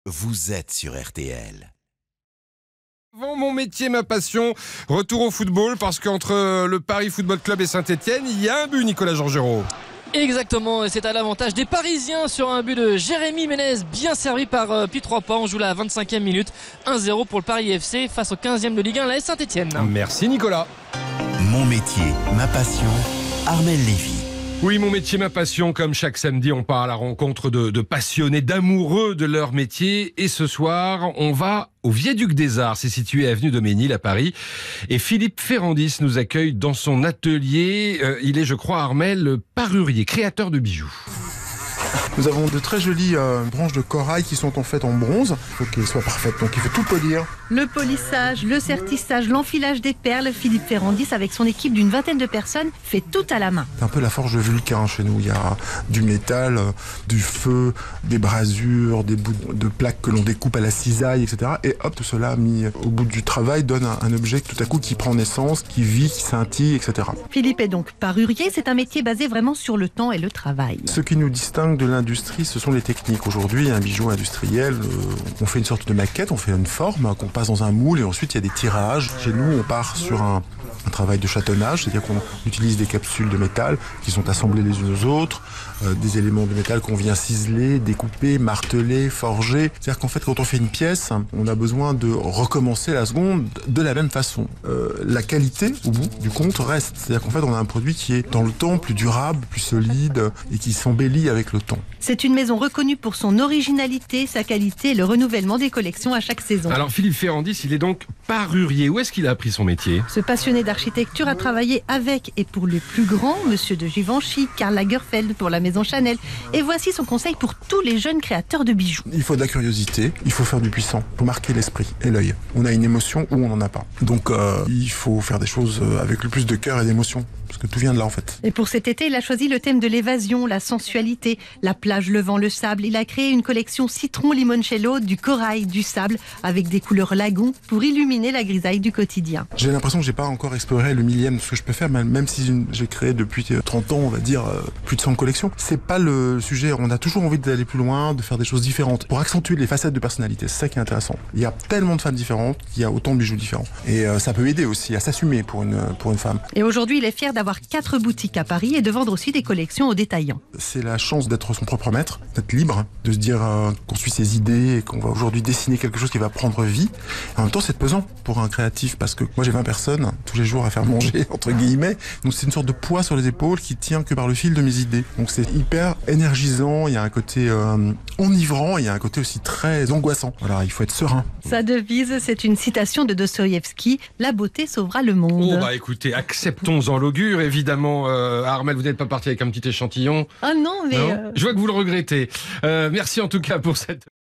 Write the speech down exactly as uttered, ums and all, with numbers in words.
vous êtes sur R T L. Avant mon métier, ma passion, retour au football, parce qu'entre le Paris Football Club et Saint-Etienne, il y a un but, Nicolas Georgerot. Exactement, et c'est à l'avantage des Parisiens sur un but de Jérémy Ménez, bien servi par euh, Puy Trois Pas. On joue la vingt-cinquième minute, un zéro pour le Paris F C face au quinzième de Ligue un, la Saint-Etienne. Merci Nicolas. Mon métier, ma passion, Armel Lévy. Oui, mon métier, ma passion, comme chaque samedi, on part à la rencontre de, de passionnés, d'amoureux de leur métier. Et ce soir, on va au Viaduc des Arts, c'est situé avenue Daumesnil à Paris. Et Philippe Ferrandis nous accueille dans son atelier. Euh, il est, je crois, Armel, parurier, créateur de bijoux. Nous avons de très jolies euh, branches de corail qui sont en fait en bronze. Il faut qu'elles soient parfaites, donc il faut tout polir. Le polissage, le sertissage, l'enfilage des perles, Philippe Ferrandis, avec son équipe d'une vingtaine de personnes, fait tout à la main. C'est un peu la forge de Vulcain chez nous. Il y a du métal, euh, du feu, des brasures, des bouts de plaques que l'on découpe à la cisaille, et cetera. Et hop, tout cela mis au bout du travail donne un, un objet tout à coup qui prend naissance, qui vit, qui scintille, et cetera. Philippe est donc parurier. C'est un métier basé vraiment sur le temps et le travail. Ce qui nous distingue de l'industrie, ce sont les techniques. Aujourd'hui, un bijou industriel, euh, on fait une sorte de maquette, on fait une forme qu'on passe dans un moule et ensuite il y a des tirages. Chez nous, on part sur un, un travail de châtonnage, c'est-à-dire qu'on utilise des capsules de métal qui sont assemblées les unes aux autres, euh, des éléments de métal qu'on vient ciseler, découper, marteler, forger. C'est-à-dire qu'en fait, quand on fait une pièce, on a besoin de recommencer la seconde de la même façon. Euh, la qualité, au bout du compte, reste. C'est-à-dire qu'en fait, on a un produit qui est dans le temps plus durable, plus solide et qui s'embellit avec le temps. C'est une maison reconnue pour son originalité, sa qualité et le renouvellement des collections à chaque saison. Alors Philippe Ferrandis, il est donc parurier. Où est-ce qu'il a appris son métier ? Ce passionné d'architecture a travaillé avec et pour les plus grands, Monsieur de Givenchy, Karl Lagerfeld pour la maison Chanel. Et voici son conseil pour tous les jeunes créateurs de bijoux. Il faut de la curiosité, il faut faire du puissant, il faut marquer l'esprit et l'œil. On a une émotion ou on n'en a pas. Donc euh, il faut faire des choses avec le plus de cœur et d'émotion. Parce que tout vient de là en fait. Et pour cet été, il a choisi le thème de l'évasion, la sensualité, la plage, le vent, le sable. Il a créé une collection citron limoncello, du corail, du sable, avec des couleurs lagon pour illuminer la grisaille du quotidien. J'ai l'impression que j'ai pas encore exploré le millième de ce que je peux faire, même si j'ai créé depuis trente ans, on va dire, plus de cent collections. C'est pas le sujet. On a toujours envie d'aller plus loin, de faire des choses différentes pour accentuer les facettes de personnalité. C'est ça qui est intéressant. Il y a tellement de femmes différentes, il y a autant de bijoux différents. Et euh, ça peut aider aussi à s'assumer pour une, pour une femme. Et aujourd'hui, il est fier d'avoir quatre boutiques à Paris et de vendre aussi des collections aux détaillants. C'est la chance d'être son propre maître, d'être libre, de se dire euh, qu'on suit ses idées et qu'on va aujourd'hui dessiner quelque chose qui va prendre vie. En même temps, c'est pesant pour un créatif parce que moi j'ai vingt personnes tous les jours à faire manger, entre guillemets. Donc c'est une sorte de poids sur les épaules qui tient que par le fil de mes idées. Donc c'est hyper énergisant, il y a un côté euh, enivrant, il y a un côté aussi très angoissant. Voilà, il faut être serein. Sa devise, c'est une citation de Dostoïevski, « La beauté sauvera le monde ». Oh bah écoutez, acceptons-en l'augure, évidemment. Euh, Armel, vous n'êtes pas parti avec un petit échantillon ? Ah non, mais... Non euh... Je vois que vous le regrettez. Euh, merci en tout cas pour cette...